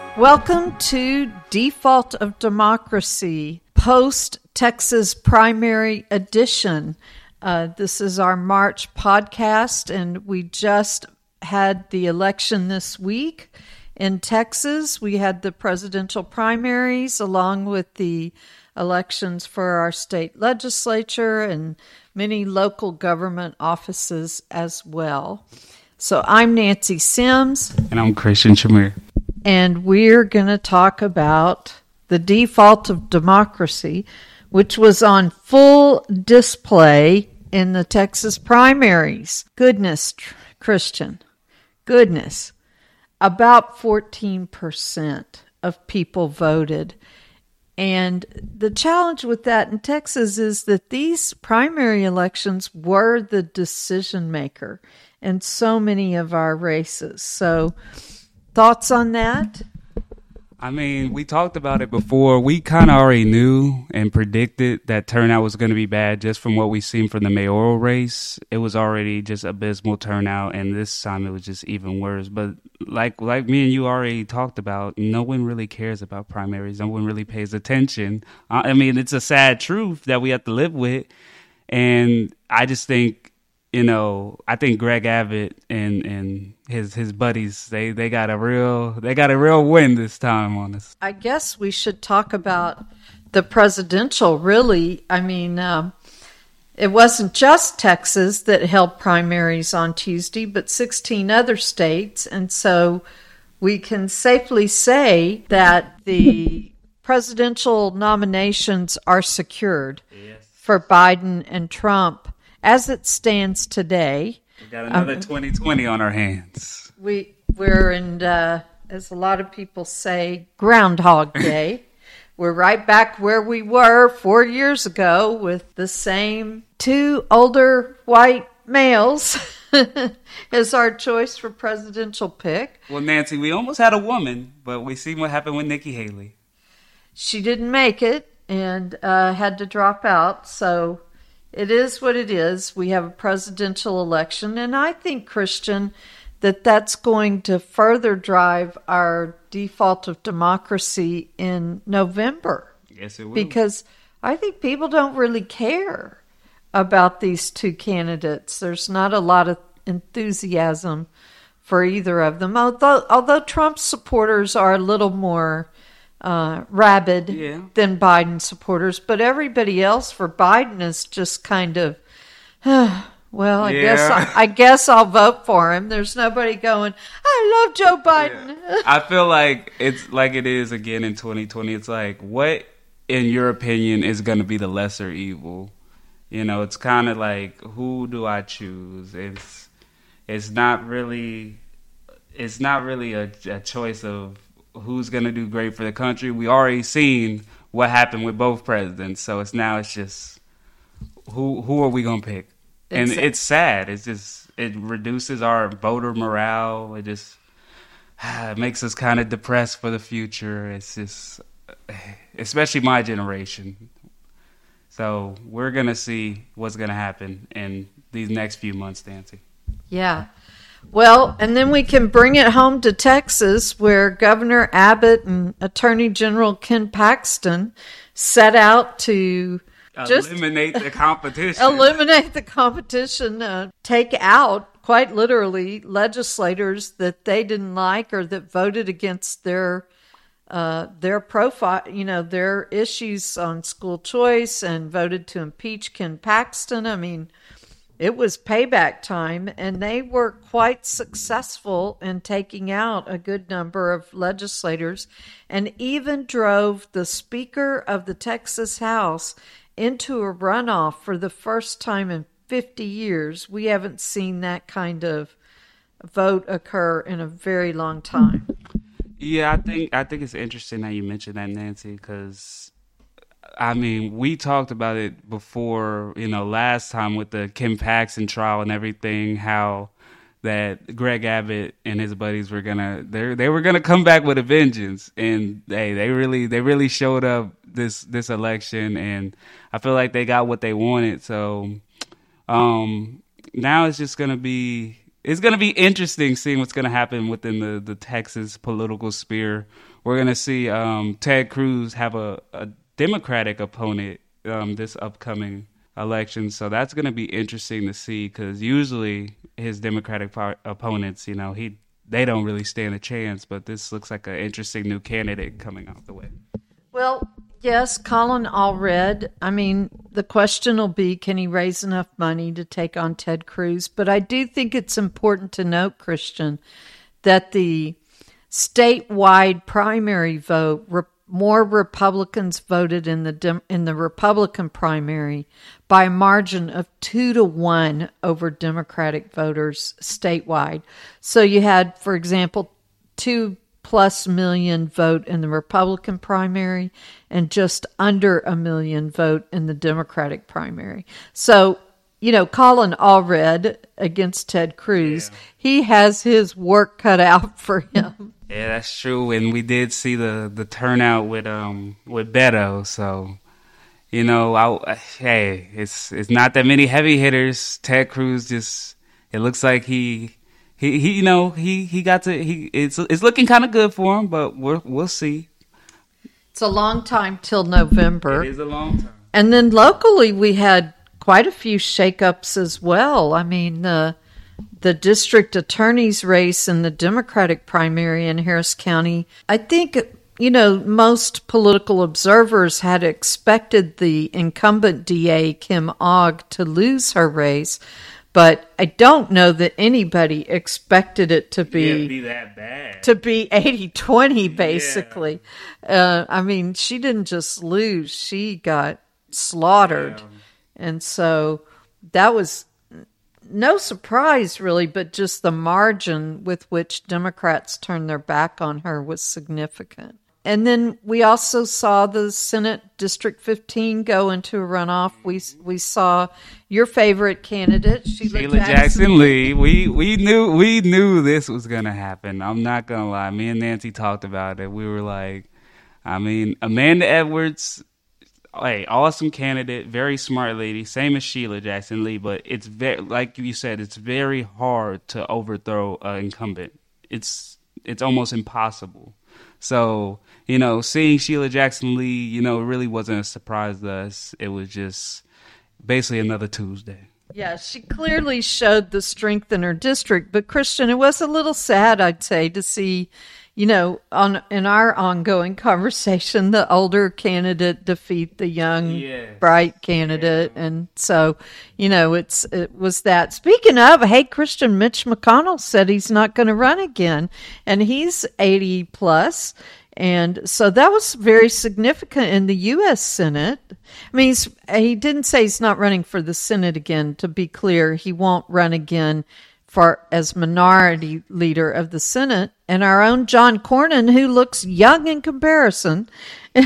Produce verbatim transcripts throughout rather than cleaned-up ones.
Welcome to Default of Democracy, post-Texas primary edition. Uh, this is our March podcast, and we just had the election this week in Texas. We had the presidential primaries along with the elections for our state legislature and many local government offices as well. So I'm Nancy Sims. And I'm Christian Shamir. And we're going to talk about the default of democracy, which was on full display in the Texas primaries. Goodness, Christian, goodness. About fourteen percent of people voted. And the challenge with that in Texas is that these primary elections were the decision maker in so many of our races. So, thoughts on that? I mean, we talked about it before. We kind of already knew and predicted that turnout was going to be bad just from what we've seen from the mayoral race. It was already just abysmal turnout, and this time it was just even worse. But like like me and you already talked about, no one really cares about primaries. No one really pays attention. I mean, it's a sad truth that we have to live with. And I just think, you know, I think Greg Abbott and, and his his buddies, they, they got a real they got a real win this time on us. I guess we should talk about the presidential, really. I mean, um, it wasn't just Texas that held primaries on Tuesday, but sixteen other states. And so we can safely say that the presidential nominations are secured yes. for Biden and Trump. As it stands today, we got another um, twenty twenty on our hands. We we're in, uh, as a lot of people say, Groundhog Day. We're right back where we were four years ago with the same two older white males as our choice for presidential pick. Well, Nancy, we almost had a woman, but we see what happened with Nikki Haley. She didn't make it and uh, had to drop out, so it is what it is. We have a presidential election, and I think, Christian, that that's going to further drive our default of democracy in November. Yes, it will. Because I think people don't really care about these two candidates. There's not a lot of enthusiasm for either of them, although, although Trump's supporters are a little more Uh, rabid yeah. than Biden supporters, but everybody else for Biden is just kind of, uh, well, I yeah. guess I, I guess I'll vote for him. There's nobody going, I love Joe Biden. Yeah. I feel like it's like it is again in twenty twenty. It's like, what, in your opinion, is going to be the lesser evil? You know, it's kind of like, who do I choose? It's it's not really it's not really a, a choice of who's going to do great for the country. We already seen what happened with both presidents, so it's now it's just who who are we going to pick? And it's, it's sad. It's just it reduces our voter morale. It just it makes us kind of depressed for the future. It's just, especially my generation. So we're going to see what's going to happen in these next few months, Nancy. Yeah. Well, and then we can bring it home to Texas, where Governor Abbott and Attorney General Ken Paxton set out to just eliminate the competition. eliminate the competition, uh, take out, quite literally, legislators that they didn't like or that voted against their uh, their profile, you know, their issues on school choice, and voted to impeach Ken Paxton. I mean, it was payback time, and they were quite successful in taking out a good number of legislators, and even drove the Speaker of the Texas House into a runoff for the first time in fifty years. We haven't seen that kind of vote occur in a very long time. Yeah, I think I think it's interesting that you mentioned that, Nancy, because I mean, we talked about it before, you know, last time with the Ken Paxton trial and everything, how that Greg Abbott and his buddies were gonna they they were gonna come back with a vengeance, and hey, they really they really showed up this this election, and I feel like they got what they wanted. So um, now it's just gonna be it's going to be interesting seeing what's going to happen within the, the Texas political sphere. We're going to see um, Ted Cruz have a, a Democratic opponent um, this upcoming election. So that's going to be interesting to see because usually his Democratic par- opponents, you know, he they don't really stand a chance. But this looks like an interesting new candidate coming out the way. Well, yes, Colin Allred. I mean, the question will be, can he raise enough money to take on Ted Cruz? But I do think it's important to note, Christian, that the statewide primary vote, re- more Republicans voted in the Dem- in the Republican primary by a margin of two to one over Democratic voters statewide. So you had, for example, two plus million vote in the Republican primary and just under a million vote in the Democratic primary. So, you know, Colin Allred against Ted Cruz, yeah. He has his work cut out for him. Yeah, that's true. And we did see the, the turnout with um with Beto. So, you know, I, hey, it's it's not that many heavy hitters. Ted Cruz just, it looks like he He, he, you know, he, he got to, he, it's, it's looking kind of good for him, but we'll, we'll see. It's a long time till November. It is a long time. And then locally, we had quite a few shakeups as well. I mean, the, the district attorney's race in the Democratic primary in Harris County, I think, you know, most political observers had expected the incumbent D A, Kim Ogg, to lose her race. But I don't know that anybody expected it to be, yeah, be that bad. To be eighty twenty, basically. Yeah. Uh, I mean, she didn't just lose, she got slaughtered. Yeah. And so that was no surprise, really, but just the margin with which Democrats turned their back on her was significant. And then we also saw the Senate District fifteen go into a runoff. We we saw your favorite candidate, Sheila, Sheila Jackson, Jackson Lee. We we knew we knew this was gonna happen. I'm not gonna lie. Me and Nancy talked about it. We were like, I mean, Amanda Edwards, hey, awesome candidate, very smart lady, same as Sheila Jackson Lee. But it's very, like you said, it's very hard to overthrow an incumbent. It's it's almost impossible. So, you know, seeing Sheila Jackson Lee, you know, it really wasn't a surprise to us. It was just basically another Tuesday. Yeah, she clearly showed the strength in her district. But, Christian, it was a little sad, I'd say, to see, you know, on in our ongoing conversation, the older candidate defeat the young, yes. bright candidate. Yeah. And so, you know, it's it was that. Speaking of, hey, Christian, Mitch McConnell said he's not going to run again, and he's eighty plus. And so that was very significant in the U S Senate. I mean, he's, he didn't say he's not running for the Senate again. To be clear, he won't run again for as minority leader of the Senate. And our own John Cornyn, who looks young in comparison, yeah.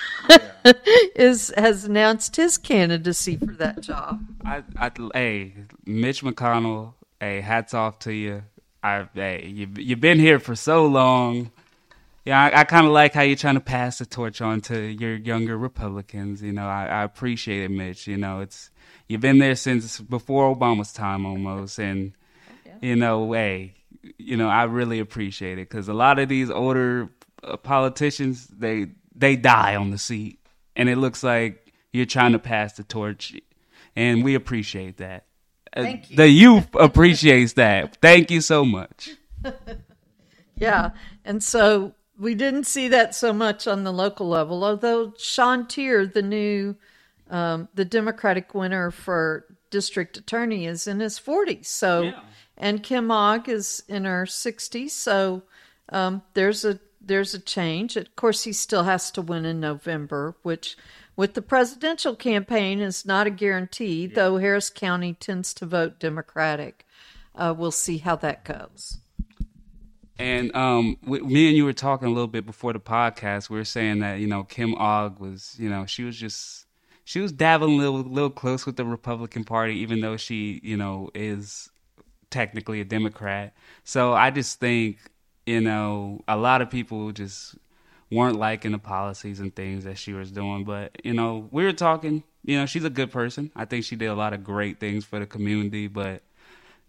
is has announced his candidacy for that job. I, I, hey, Mitch McConnell, hey, hats off to you. I, hey, you, you've been here for so long. Yeah, I, I kind of like how you're trying to pass the torch on to your younger Republicans. You know, I, I appreciate it, Mitch. You know, it's you've been there since before Obama's time almost, and yeah. you know, hey, you know, I really appreciate it because a lot of these older uh, politicians, they they die on the seat, and it looks like you're trying to pass the torch, and we appreciate that. Thank you. The youth appreciates that. Thank you so much. Yeah, and so. We didn't see that so much on the local level, although Sean Tier, the new, um, the Democratic winner for district attorney, is in his forties. So, yeah. And Kim Ogg is in her sixties. So, um, there's a there's a change. Of course, he still has to win in November, which, with the presidential campaign, is not a guarantee. Yeah. Though Harris County tends to vote Democratic. Uh, we'll see how that goes. And um, we, me and you were talking a little bit before the podcast. We were saying that, you know, Kim Ogg was, you know, she was just, she was dabbling a little, little close with the Republican Party, even though she, you know, is technically a Democrat. So I just think, you know, a lot of people just weren't liking the policies and things that she was doing. But, you know, we were talking, you know, she's a good person. I think she did a lot of great things for the community. But,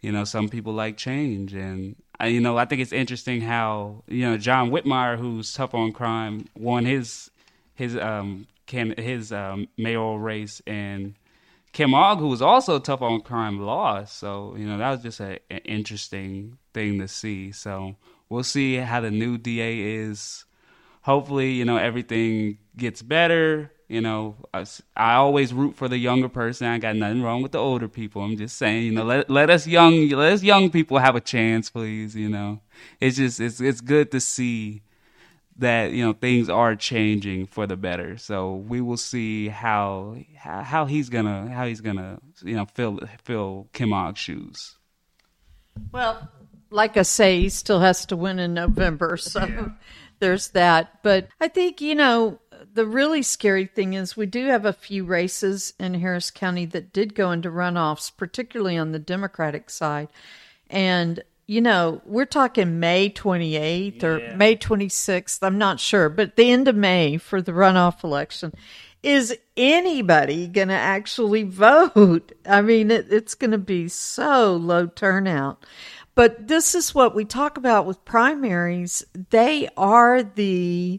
You know, some people like change, and uh, you know, I think it's interesting how, you know, John Whitmire, who's tough on crime, won his his um can his um mayoral race, and Kim Ogg, who was also tough on crime, lost. So, you know, that was just a, an interesting thing to see. So we'll see how the new D A is. Hopefully, you know, everything gets better. You know, I, I always root for the younger person. I got nothing wrong with the older people. I'm just saying, you know, let let us young let us young people have a chance, please. You know, it's just it's it's good to see that, you know, things are changing for the better. So we will see how how, how he's gonna how he's gonna you know fill fill Kim Ogg's shoes. Well, like I say, he still has to win in November, so yeah. There's that. But I think, you know, the really scary thing is we do have a few races in Harris County that did go into runoffs, particularly on the Democratic side. And, you know, we're talking May twenty-eighth yeah. or May twenty-sixth. I'm not sure, but the end of May for the runoff election. Is anybody going to actually vote? I mean, it, it's going to be so low turnout. But this is what we talk about with primaries. They are the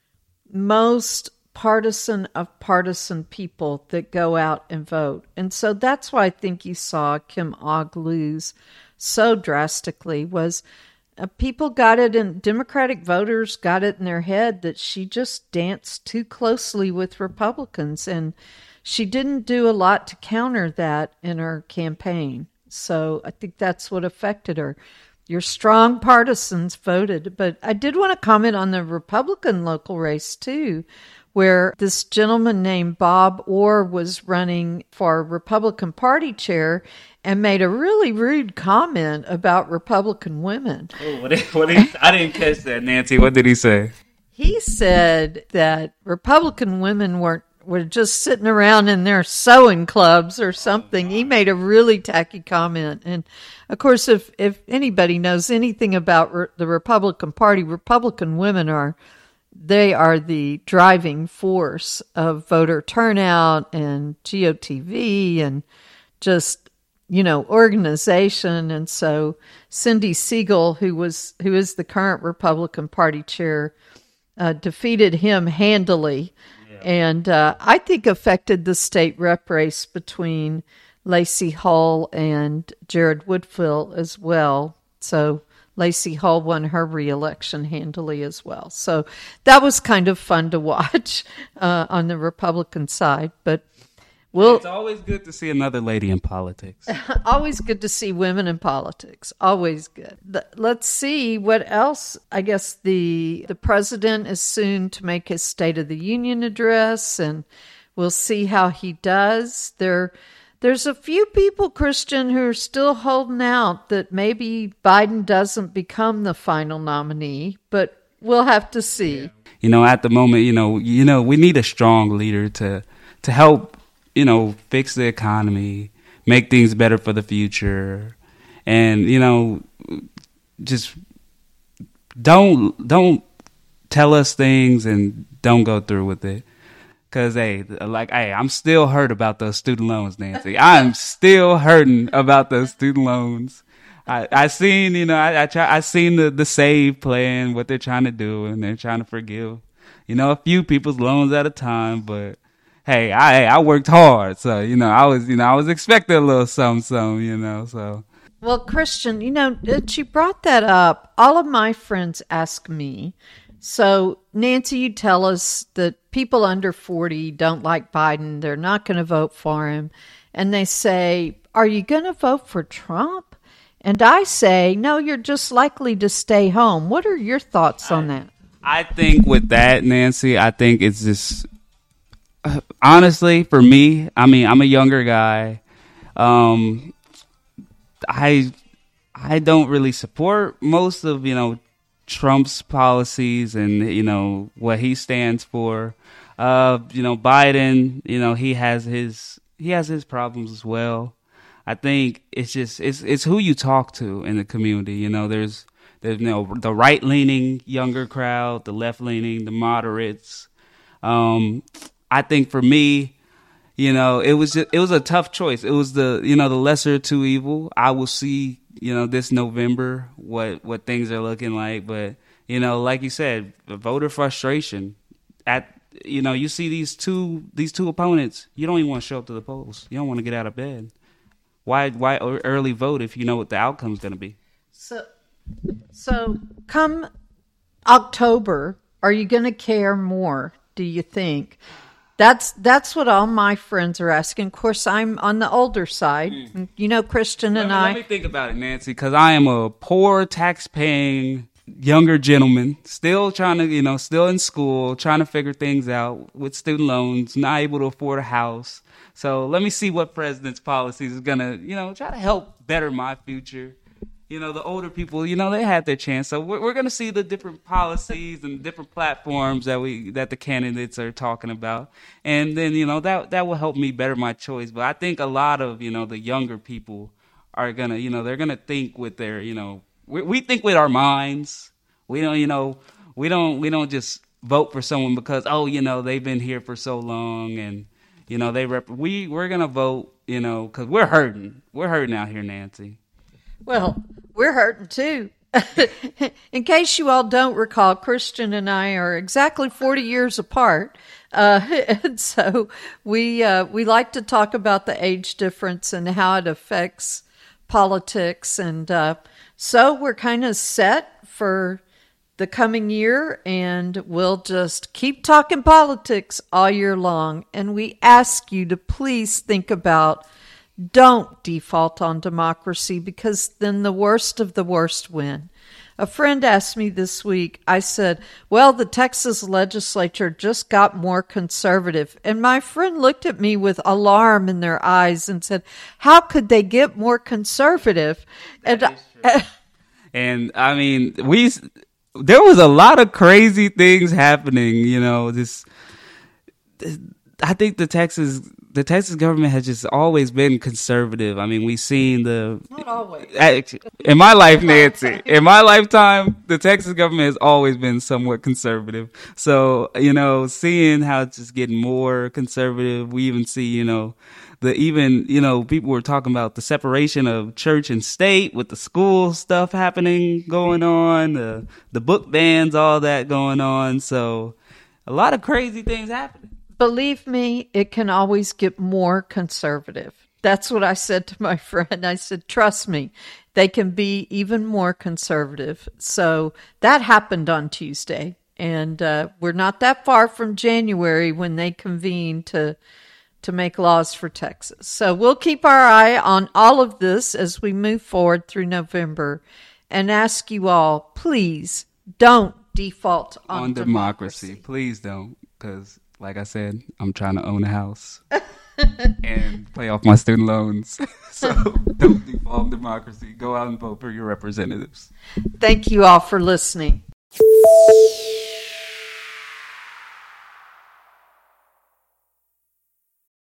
most partisan of partisan people that go out and vote. And so that's why I think you saw Kim Ogg lose so drastically, was uh, people got it in, Democratic voters got it in their head that she just danced too closely with Republicans. And she didn't do a lot to counter that in her campaign. So I think that's what affected her. Your strong partisans voted. But I did want to comment on the Republican local race, too, where this gentleman named Bob Orr was running for Republican Party chair and made a really rude comment about Republican women. Oh, what did, what did he, I didn't catch that, Nancy. What did he say? He said that Republican women weren't were just sitting around in their sewing clubs or something. He made a really tacky comment. And, of course, if, if anybody knows anything about re- the Republican Party, Republican women are, they are the driving force of voter turnout and G O T V and just, you know, organization. And so Cindy Siegel, who was who is the current Republican Party chair, uh, defeated him handily. And uh, I think affected the state rep race between Lacey Hull and Jared Woodfill as well. So Lacey Hull won her reelection handily as well. So that was kind of fun to watch uh, on the Republican side. But we'll, it's always good to see another lady in politics. Always good to see women in politics. Always good. Let's see what else. I guess the the president is soon to make his State of the Union address, and we'll see how he does. There, there's a few people, Christian, who are still holding out that maybe Biden doesn't become the final nominee, but we'll have to see. You know, at the moment, you know, you know, we need a strong leader to to help, you know, fix the economy, make things better for the future. And, you know, just don't don't tell us things and don't go through with it. Because, hey, like, hey, I'm still hurt about those student loans, Nancy. I'm still hurting about those student loans. I, I seen, you know, I, I try, I seen the, the SAVE plan, what they're trying to do, and they're trying to forgive, you know, a few people's loans at a time. But hey, I I worked hard, so you know, I was, you know, I was expecting a little something, something, you know, so. Well, Christian, you know, she brought that up. All of my friends ask me. So, Nancy, you tell us that people under forty don't like Biden. They're not going to vote for him. And they say, are you going to vote for Trump? And I say, no, you're just likely to stay home. What are your thoughts on that? I think with that, Nancy, I think it's just, uh, honestly, for me, I mean, I'm a younger guy. Um, I I don't really support most of, you know, Trump's policies and, you know, what he stands for. Uh, you know, Biden, you know, he has his he has his problems as well. I think it's just it's it's who you talk to in the community. You know, there's there's you know the right leaning younger crowd, the left leaning, the moderates. Um, I think for me, you know, it was just, it was a tough choice. It was the, you know, the lesser of two evil. I will see, you know, this November what what things are looking like, but you know, like you said, voter frustration. At you know, you see these two these two opponents, you don't even want to show up to the polls. You don't want to get out of bed. Why why early vote if you know what the outcome's going to be? So, so come October, are you going to care more? Do you think? That's that's what all my friends are asking. Of course, I'm on the older side. Mm. You know, Christian and let me, I. Let me think about it, Nancy, because I am a poor, tax-paying younger gentleman, still trying to, you know, still in school, trying to figure things out with student loans, not able to afford a house. So let me see what president's policies is going to, you know, try to help better my future. You know, the older people, you know, they had their chance. So we're, we're going to see the different policies and different platforms that we that the candidates are talking about. And then, you know, that that will help me better my choice. But I think a lot of, you know, the younger people are going to, you know, they're going to think with their, you know, we, we think with our minds. We don't, you know, we don't we don't just vote for someone because, oh, you know, they've been here for so long and, you know, they rep- we we're going to vote, you know, because we're hurting. We're hurting out here, Nancy. Well, we're hurting too. In case you all don't recall, Christian and I are exactly forty years apart. Uh, and so we uh, we like to talk about the age difference and how it affects politics. And uh, so we're kind of set for the coming year, and we'll just keep talking politics all year long. And we ask you to please think about, don't default on democracy, because then the worst of the worst win. A friend asked me this week, I said, well, the Texas legislature just got more conservative. And my friend looked at me with alarm in their eyes and said, how could they get more conservative? That and is true. And I mean, we there was a lot of crazy things happening, you know, this, this I think the Texas the Texas government has just always been conservative. I mean, we've seen the... Not always. In my life, Nancy, in my lifetime, the Texas government has always been somewhat conservative. So, you know, seeing how it's just getting more conservative, we even see, you know, the even, you know, people were talking about the separation of church and state with the school stuff happening, going on, the, the book bans, all that going on. So, a lot of crazy things happening. Believe me, it can always get more conservative. That's what I said to my friend. I said, trust me, they can be even more conservative. So that happened on Tuesday. And uh, we're not that far from January when they convene to to make laws for Texas. So we'll keep our eye on all of this as we move forward through November and ask you all, please don't default on, on democracy. democracy. Please don't, because... like I said, I'm trying to own a house and pay off my student loans. So don't default on democracy. Go out and vote for your representatives. Thank you all for listening.